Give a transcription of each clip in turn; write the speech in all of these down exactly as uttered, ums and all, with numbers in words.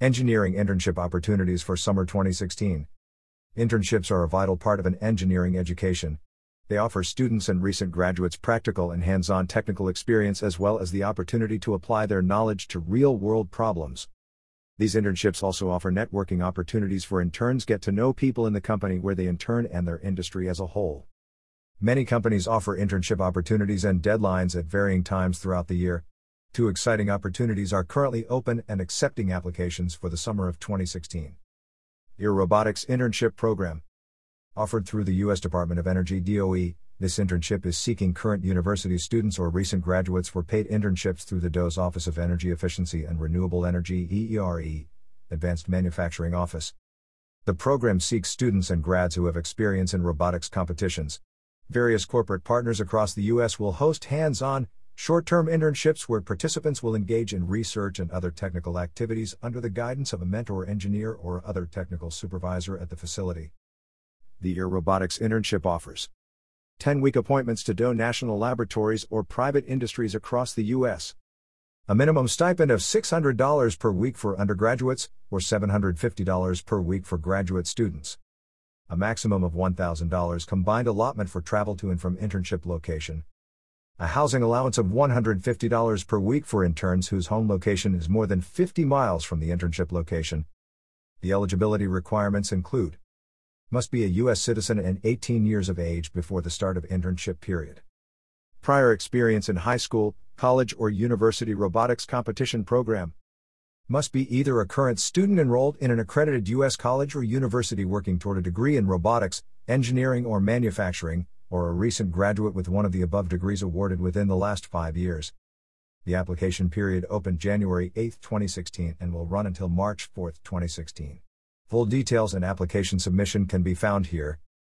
Engineering internship opportunities for summer twenty sixteen. Internships are a vital part of an engineering education. They offer students and recent graduates practical and hands-on technical experience as well as the opportunity to apply their knowledge to real-world problems. These internships also offer networking opportunities for interns get to know people in the company where they intern and their industry as a whole. Many companies offer internship opportunities and deadlines at varying times throughout the year. Two exciting opportunities are currently open and accepting applications for the summer of twenty sixteen. E A R Robotics Internship Program. Offered through the U S Department of Energy D O E, this internship is seeking current university students or recent graduates for paid internships through the D O E's Office of Energy Efficiency and Renewable Energy E E R E, Advanced Manufacturing Office. The program seeks students and grads who have experience in robotics competitions. Various corporate partners across the U S will host hands-on, short-term internships where participants will engage in research and other technical activities under the guidance of a mentor engineer or other technical supervisor at the facility. The E A R Robotics Internship offers ten-week appointments to D O E national laboratories or private industries across the U S. A minimum stipend of six hundred dollars per week for undergraduates, or seven hundred fifty dollars per week for graduate students. A maximum of one thousand dollars combined allotment for travel to and from internship location. A housing allowance of one hundred fifty dollars per week for interns whose home location is more than fifty miles from the internship location. The eligibility requirements include: must be a U S citizen and eighteen years of age before the start of internship period. Prior experience in high school, college or university robotics competition program. Must be either a current student enrolled in an accredited U S college or university working toward a degree in robotics, engineering or manufacturing, or a recent graduate with one of the above degrees awarded within the last five years. The application period opened January eighth, twenty sixteen and will run until March fourth, twenty sixteen. Full details and application submission can be found here.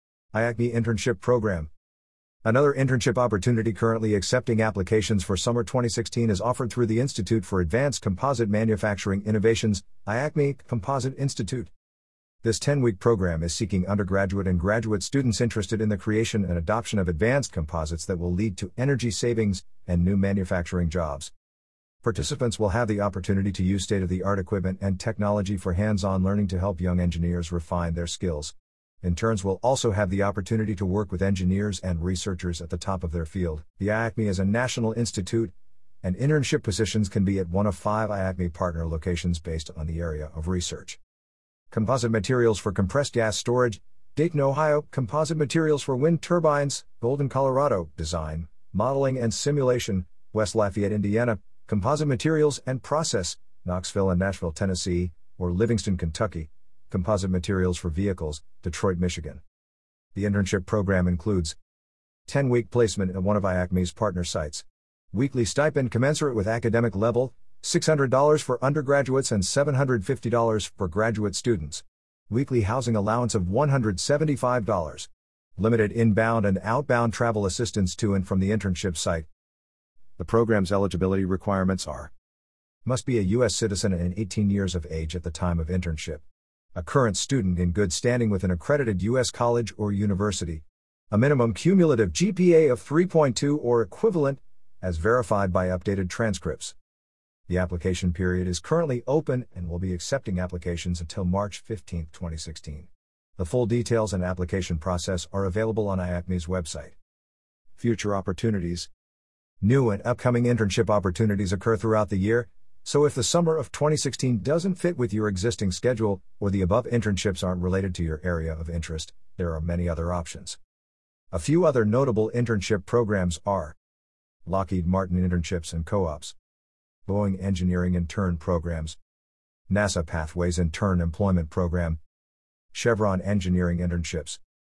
I A C M E Internship Program. Another internship opportunity currently accepting applications for summer twenty sixteen is offered through the Institute for Advanced Composite Manufacturing Innovations, I A C M E Composite Institute. This ten-week program is seeking undergraduate and graduate students interested in the creation and adoption of advanced composites that will lead to energy savings and new manufacturing jobs. Participants will have the opportunity to use state-of-the-art equipment and technology for hands-on learning to help young engineers refine their skills. Interns will also have the opportunity to work with engineers and researchers at the top of their field. The I A C M E is a national institute, and internship positions can be at one of five I A C M E partner locations based on the area of research. Composite materials for compressed gas storage, Dayton, Ohio. Composite materials for wind turbines, Golden, Colorado. Design, modeling and simulation, West Lafayette, Indiana. Composite materials and process, Knoxville and Nashville, Tennessee, or Livingston, Kentucky. Composite materials for vehicles, Detroit, Michigan. The internship program includes ten-week placement at one of I A C M E's partner sites. Weekly stipend commensurate with academic level, six hundred dollars for undergraduates and seven hundred fifty dollars for graduate students. Weekly housing allowance of one hundred seventy-five dollars. Limited inbound and outbound travel assistance to and from the internship site. The program's eligibility requirements are: must be a U S citizen and eighteen years of age at the time of internship. A current student in good standing with an accredited U S college or university. A minimum cumulative G P A of three point two or equivalent, as verified by updated transcripts. The application period is currently open and will be accepting applications until March fifteenth, twenty sixteen. The full details and application process are available on I A C M E's website. Future opportunities. New and upcoming internship opportunities occur throughout the year, so if the summer of twenty sixteen doesn't fit with your existing schedule, or the above internships aren't related to your area of interest, there are many other options. A few other notable internship programs are: Lockheed Martin Internships and Co-ops, Boeing Engineering Intern Programs, NASA Pathways Intern Employment Program, Chevron Engineering Internships.